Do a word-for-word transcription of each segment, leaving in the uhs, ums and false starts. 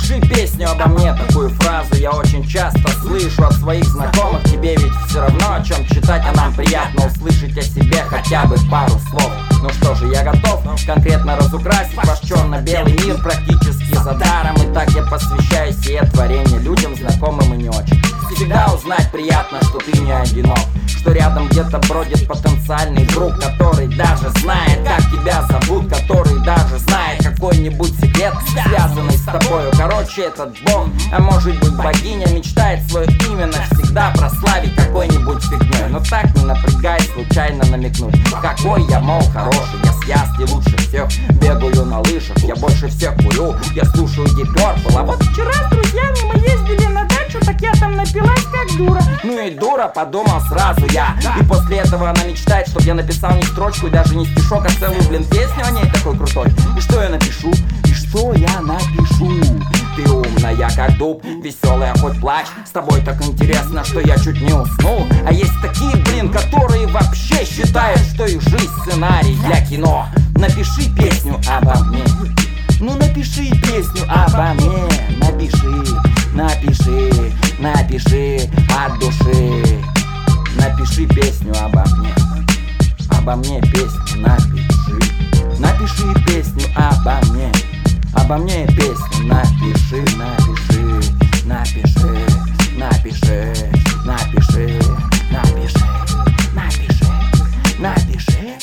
Напиши песню обо мне. Такую фразу я очень часто слышу от своих знакомых. Тебе ведь все равно о чем читать, а нам приятно услышать о себе хотя бы пару слов. Ну что же, я готов конкретно разукрасить ваш черно-белый мир практически за даром. И так я посвящаю сие творение людям, знакомым и не очень. Всегда узнать приятно, что ты не одинок, что рядом где-то бродит потенциальный друг, который даже знает, как тебя зовут, который даже знает какой-нибудь секрет, связанный с тобою. Короче, этот бог, а может быть богиня, мечтает свое имя навсегда прославить какой-нибудь фигней. Но так не напрягай, случайно намекнуть, какой я, мол, хороший, я с Ясли лучше всех бегаю на лыжах, я больше всех курю, я слушаю Deep Purple. А вот вчера с друзьями мы ездили на дачу, так я там напилась как дура. Ну и дура, подумал сразу я. И после этого она мечтает, чтоб я написал не строчку и даже не стишок, а целую, блин, песню о ней такой крутой. И что я напишу? И что я напишу? Ты умная, как дуб, веселая, хоть плачь. С тобой так интересно, что я чуть не уснул. А есть такие, блин, которые вообще считают, что их жизнь сценарий для кино. Напиши песню обо мне. Ну напиши песню обо мне. Напиши, напиши, напиши от души. Напиши песню обо мне. Обо мне песню напиши. Напиши песню обо мне. Обо мне песню напиши, напиши, напиши, напиши, напиши, напиши, напиши, напиши.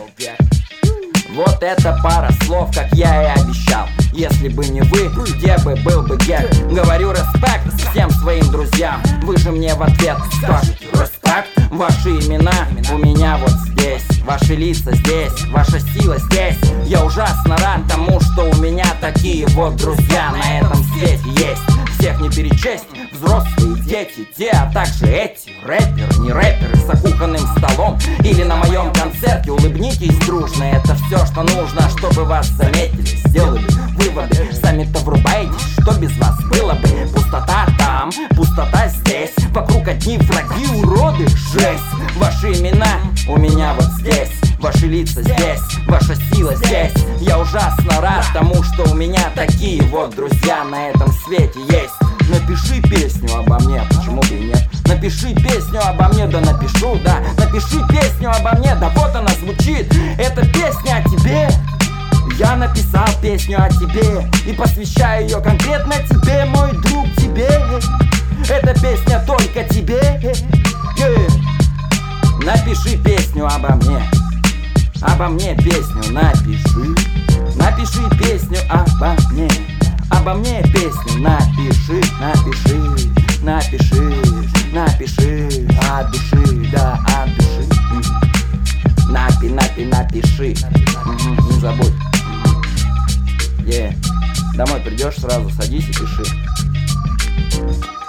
Вот это пара слов, как я и обещал. Если бы не вы, где бы был бы Гек? Говорю респект всем своим друзьям. Вы же мне в ответ скажете респект. Ваши имена у меня вот здесь, ваши лица здесь, ваша сила здесь. Я ужасно рад тому, что у меня такие вот друзья на этом свете есть. Всех не перечесть, взрослые дети, те, а также эти рэперы, не рэперы, с окуханным столом или на моем концерте. Улыбнитесь дружно, это все, что нужно, чтобы вас заметили, сделали выводы. Сами-то врубаетесь, что без вас было бы. Пустота там, пустота здесь, вокруг одни враги, уроды, жесть. Ваши имена у меня вот здесь, ваши лица здесь, ваша сила здесь. Я ужасно рад тому, что у меня такие вот друзья на этом свете есть. Напиши песню обо мне, почему бы и нет? Напиши песню обо мне, да напишу, да. Напиши песню обо мне, да вот она звучит. Это песня о тебе. Я написал песню о тебе и посвящаю ее конкретно тебе, мой друг, тебе. Эта песня только тебе. Yeah. Напиши песню обо мне. Обо мне песню напиши. Напиши песню обо мне. Обо мне песню напиши. Напиши, напиши, напиши от души, да, от души. Напи, напи, напиши. Угу, не забудь. Yeah. Домой придешь, сразу садись и пиши.